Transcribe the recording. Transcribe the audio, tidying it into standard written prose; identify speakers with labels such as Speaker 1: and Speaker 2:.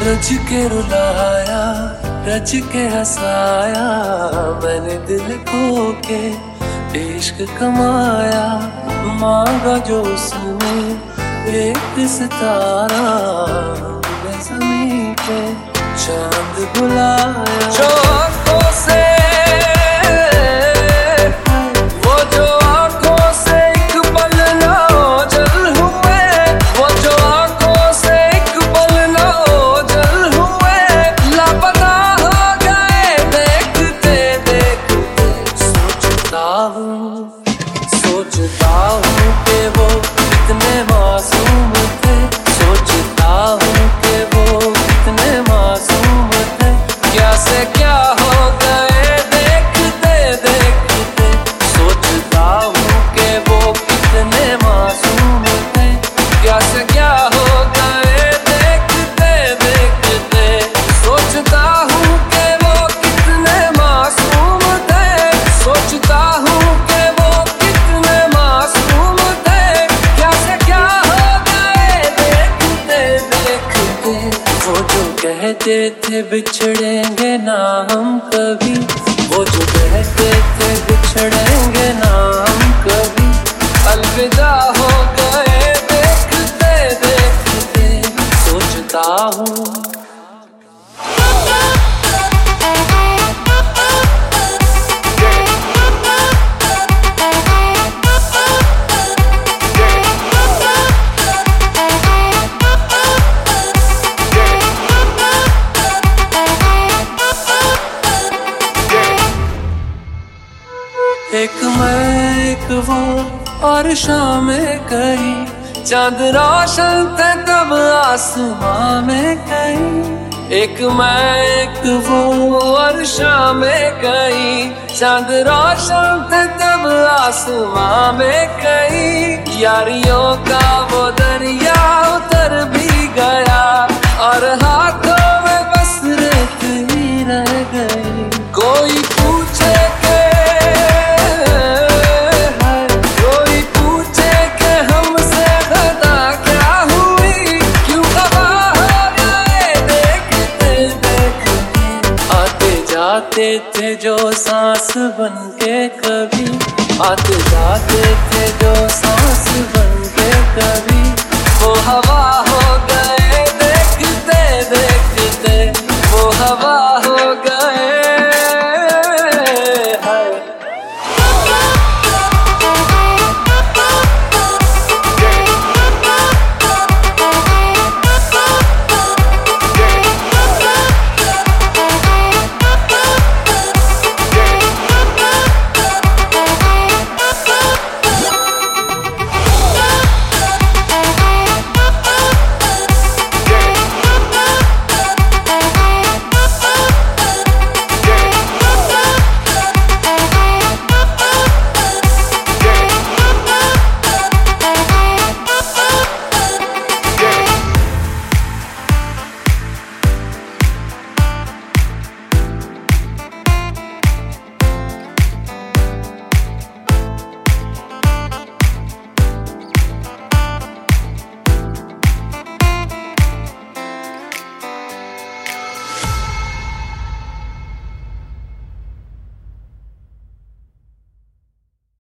Speaker 1: रच के रुलाया, रच के हंसाया, मैंने दिल खो के इश्क कमाया। मांगा जो उसने एक सितारा, मैं ज़मीं पे चांद बुलाया। जो आँखों से सोचता हूँ कि वो कितने मासूम थे, सोचता हूँ कि वो कितने मासूम थे। क्या से क्या हो गए देखते देखते, सोचता हूँ कि वो कितने मासूम थे। क्या से क्या हो गए देखते देखते, सोचता हूँ कि वो कितने मासूम थे, सोचता हूँ कहते थे बिछड़ेंगे ना हम कभी, वो जो कहते थे बिछड़ेंगे ना हम कभी, अलविदा हो गए देखते देखते। सोचता हूँ एक मैं एक वो और शाम कहीं, चांद रोशन थे तब आसमां में कहीं। एक मैं एक वो और शाम कहीं, चांद रोशन थे तब आसमां में कहीं। यारियों का वो दरिया उतर भी गया और हाथों में बस रेत ही रह गई। कोई पूछे आते थे जो सांस बन के कभी, आते जाते थे